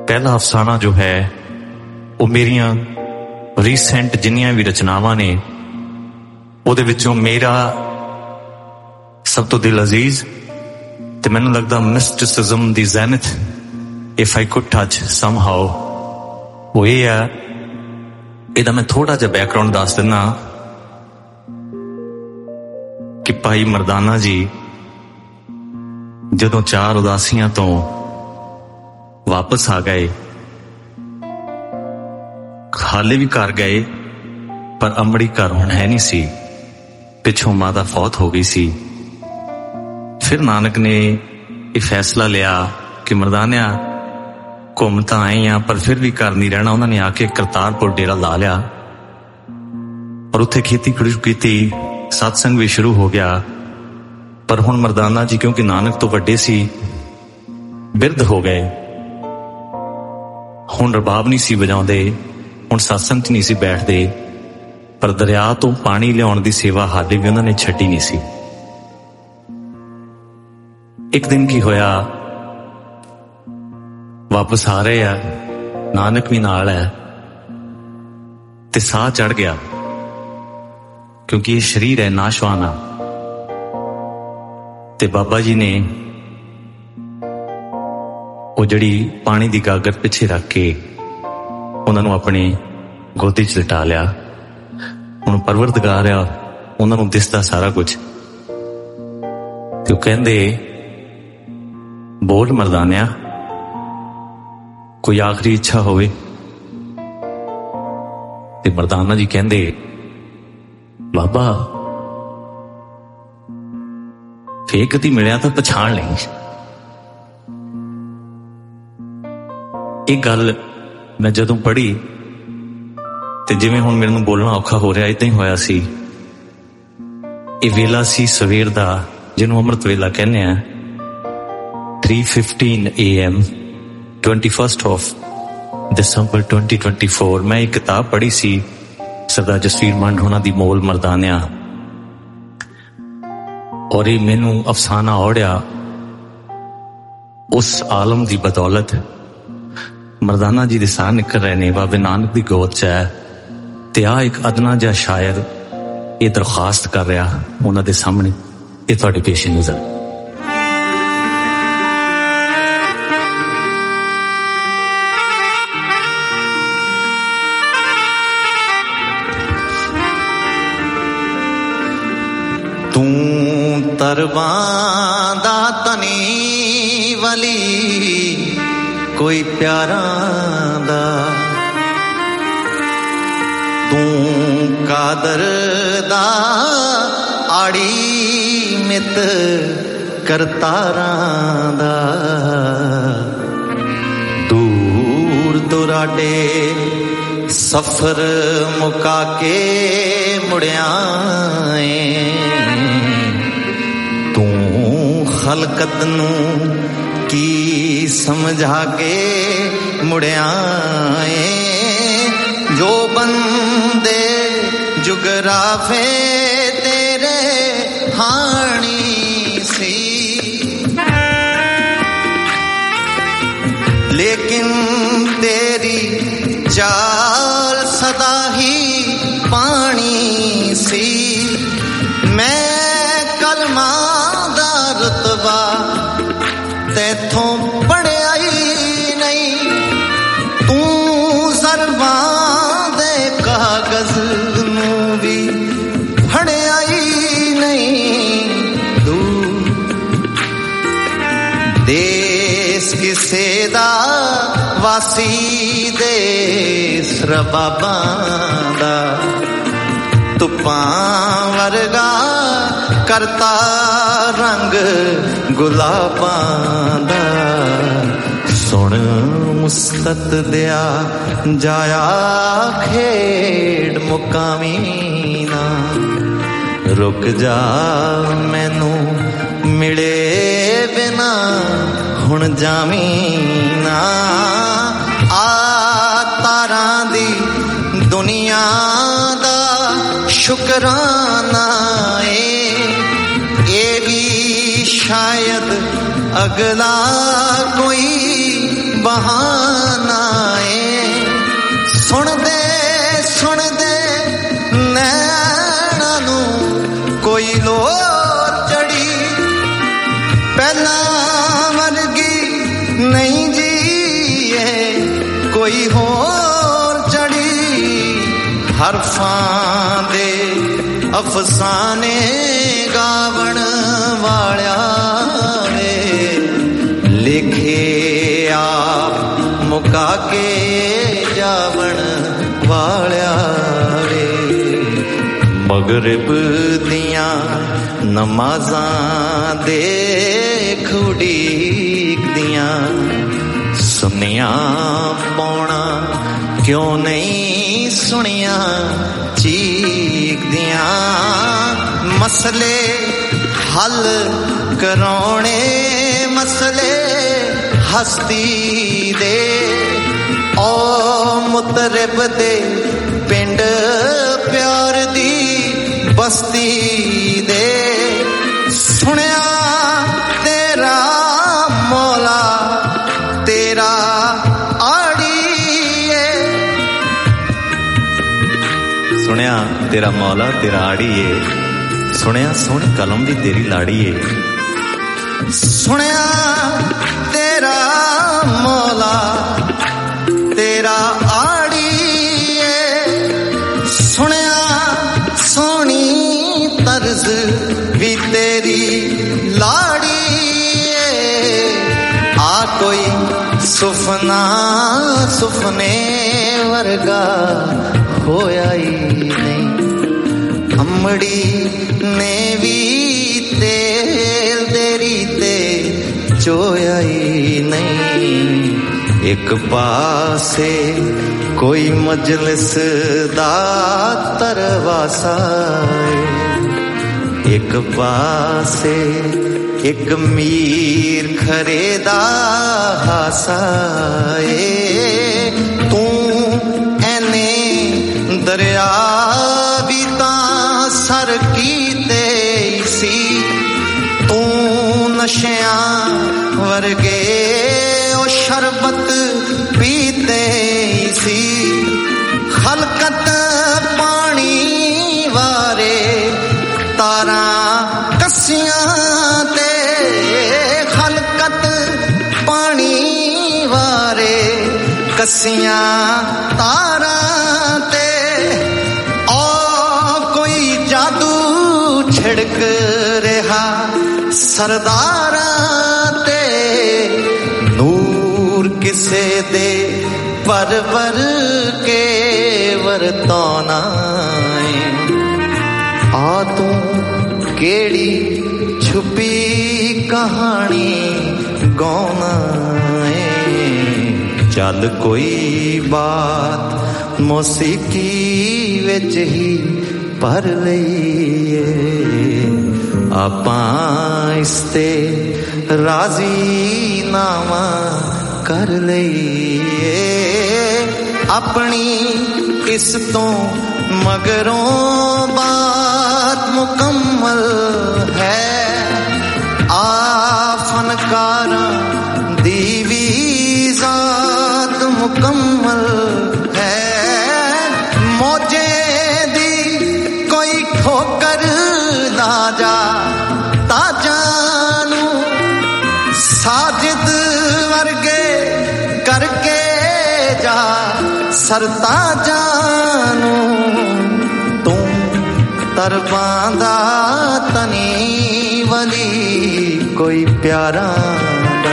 पहला अफसाना जो है वो मेरिया रीसेंट जिन्नियां भी रचनावां ने उहदे विचों मेरा सब तो दिल अजीज ते मैनूं लगदा मिस्टिसिज्म दी zenith if I could touch somehow वो ये है। इहदा मैं थोड़ा जिहा बैकग्राउंड दस दिना कि भाई मर्दाना जी जदों 4 उदासियां तो वापस आ गए, हाले भी घर गए पर अमड़ी घर हुण है नहीं सी, पिछों माता फौत हो गई सी। फिर नानक ने यह फैसला लिया कि मर्दानिया घूम तो आए हैं पर फिर भी घर नहीं रहना। उन्होंने आके करतारपुर डेरा ला लिया और उत्थे खेती शुरू की, सत्संग भी शुरू हो गया। पर हुण मर्दाना जी क्योंकि नानक तो वड्डे सी, बिरध हो गए, हुण रबाब नहीं सी बजाउंदे, हुण सत्संग च नहीं सी बैठदे, पर दरिया तो पानी लियाउण दी सेवा हाले भी उन्होंने छड्डी नहीं सी। एक दिन की होया, वापस आ रहे आ, नानक भी नाल है ते साह चढ़ गया क्योंकि ये शरीर है नाशवान आ। ते बाबा जी ने वो जड़ी पानी दी गागर पिछे रख के उन्होंने अपनी गोदी च लिटा लिया। हुण परवरदिगार आ, उन्होंने दिसदा सारा कुछ। ते कहंदे बोल मर्दानिया कोई आखिरी इच्छा होवे। ते मर्दाना जी कहंदे बाबा फे कदी मिलिया तो पछाण नहीं। एक गल मैं जदों पढ़ी ते जिवें हुण मेरे नूं बोलना औखा हो रहा, इदां ही होया सी। ये वेला सी सवेर दा जिन्हों अमृत वेला कहने आ, 3:15 AM 21st of December 2024। मैं एक किताब पढ़ी सी सरदार जसवीर मंड होना दी मोल मर्दानिया, और ये मैनू अफसाना ओढ़िया उस आलम की बदौलत। मर्दाना जी दे साह निकल रहे ने, बाबे नानक की गोद च है, ते आ एक अदना जिहा शायर ये दरखास्त कर रहा उन्हां दे सामने, ये तुहाडे पेश नज़र। तरबां दा तनी वली कोई प्यारा दा, तू कादर दा आड़ी मित करतारां दा, दूर दुराडे सफर मुका के मुड़ियाए, खलकत नू की समझा के मुड़ियाए, जो बंदे जुगराफे तेरे हाणी सी, लेकिन तेरी चाल सदा ही पानी सी। मैं कलमा रुतबा तैथों पढ़िया ही नहीं, तू सरबां दे कागज नू भी पढ़िया ही नहीं। तू देश किसे दा वासी, देश रबाबां दा, तुपां वर्गा करता रंग गुलाबां दा। सुन मुस्तत दिया जाया खेड़ मुकामी ना, रुक जा मैनू मिले बिना हुण जामी ना। आ तारां दी दुनिया दा शुकराना ये भी शायद अगला कोई ਬਹਾਨਾ ਏ। ਸੁਣਦੇ ਸੁਣਦੇ ਨੈਣਾ ਨੂੰ ਕੋਈ ਲੋਰ ਚੜੀ, ਪਹਿਲਾਂ ਵਰਗੀ ਨਹੀਂ ਜੀਏ ਕੋਈ ਹੋਰ ਚੜੀ। ਹਰਫਾਂ ਦੇ ਅਫਸਾਨੇ ਗਾਵਣ ਵਾਲਿਆ ਵੇ, ਲਿਖੇ ਆਪ ਮੁਕਾ ਕੇ ਜਾਵਣ ਵਾਲਿਆ ਵੇ। ਮਗਰਿਬ ਦੀਆਂ ਨਮਾਜ਼ਾਂ ਦੇਖ ਉਡੀਕਦੀਆਂ, ਸੁਣੀਆਂ ਪੌਣਾ ਕਿਉਂ ਨਹੀਂ ਸੁਣੀਆਂ ਚੀਕਦੀਆਂ। ਮਸਲੇ ਹੱਲ ਕਰਾਉਣੇ ਮਸਲੇ ਹਸਤੀ ਦੇ, ਓ ਮੁਤਰਿਬ ਦੇ ਪਿੰਡ ਪਿਆਰ ਦੀ ਬਸਤੀ ਦੇ। ਸੁਣਿਆ ਤੇਰਾ ਮੌਲਾ ਤੇਰਾ ਆੜੀਏ, ਸੁਣਿਆ ਤੇਰਾ ਮੌਲਾ ਤੇਰਾ ਆੜੀਏ। ਸੁਣਿਆ ਸੋਹਣੀ ਕਲਮ ਵੀ ਤੇਰੀ ਲਾੜੀਏ। ਸੁਣਿਆ ਤੇਰਾ ਮੌਲਾ ਤੇਰਾ ਆੜੀਏ। ਸੁਣਿਆ ਸੋਹਣੀ ਤਰਜ਼ ਵੀ ਤੇਰੀ ਲਾੜੀਏ। ਆ ਕੋਈ ਸੁਫਨਾ ਸੁਫਨੇ ਵਰਗਾ ਹੋਇਆ ਹੀ ਨਹੀਂ, ਅੰਮੜੀ ਨੇ ਵੀ ਤੇਲ ਦੇਰੀ ਤੇ ਚੋਇਆ ਹੀ ਨਹੀਂ। ਇੱਕ ਪਾਸੇ ਕੋਈ ਮਜਲਿਸ ਦਾ ਤਰਵਾਸਾ, ਇੱਕ ਪਾਸੇ ਇੱਕ ਮੀਰ ਖਰੇ ਦਾ ਹਾਸਾ ਏ। ਤੂੰ ਐਨੇ ਦਰਿਆ ਵੀ ਤਾਂ ਸਰ ਕੀਤੇ ਸੀ, ਤੂੰ ਨਸ਼ਿਆਂ ਵਰਗੇ ਉਹ ਸ਼ਰਬਤ ਪੀਤੇ ਸੀ। ਖਲਕਤ ਪਾਣੀ ਵਾਰੇ ਤਾਰਾਂ ਕੱਸੀਆਂ ਤੇ, ਖਲਕਤ ਪਾਣੀ ਵਾਰੇ ਕੱਸੀਆਂ ਤਾਰਾਂ ਤੇ। ਜਾਦੂ ਛਿੜਕ ਰਿਹਾ ਸਰਦਾਰਾਂ ਤੇ, ਨੂਰ ਕਿਸੇ ਦੇ ਪਰਵਰ ਕੇ ਵਰਤਾਉਣਾ ਏ। ਆ ਤੂੰ ਕਿਹੜੀ ਛੁਪੀ ਕਹਾਣੀ ਗਾਉਣਾ ਏ। ਚੱਲ ਕੋਈ ਬਾਤ ਮੌਸੀਕੀ ਵਿੱਚ ਹੀ ਭਰ ਲਈਏ, ਆਪਾਂ ਇਸ ਤੇ ਰਾਜ਼ੀ ਨਾਮਾ ਕਰ ਲਈਏ। ਆਪਣੀ ਇਸ ਤੋਂ ਮਗਰੋਂ ਬਾਤ ਮੁਕੰਮਲ ਹੈ, ਆ ਫਨਕਾਰਾਂ ਦੀ ਵੀ ਜ਼ਾਤ ਮੁਕੰਮਲ ਹੈ। ਮੋਜੇ ਠੋਕਰ ਨਾ ਜਾ ਤਾਜਾਂ ਨੂੰ, ਸਾਜਿਦ ਵਰਗੇ ਕਰਕੇ ਜਾ ਸਰਤਾਜਾਂ ਨੂੰ। ਤੂੰ ਤਰਬਾਂ ਦਾ ਤਨੀ ਵਲੀ ਕੋਈ ਪਿਆਰਾ ਦਾ,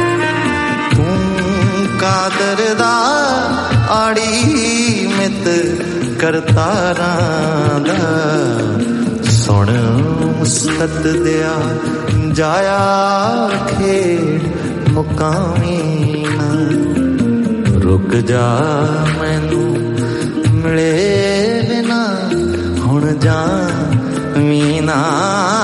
ਤੂੰ ਕਾਦਰ ਦਾ ਆੜੀ ਮਿੱਤ ਕਰਤਾਰਾਂ ਦਾ। ਸੁਣ ਮੁਸਕਤ ਦਿਆ ਜਾਇਆ ਖੇਡ ਮੁਕਾਮੀ ਨਾ, ਰੁਕ ਜਾ ਮੈਨੂੰ ਮਿਲੇ ਬਿਨਾ ਹੁਣ ਜਾ ਮੀਨਾ।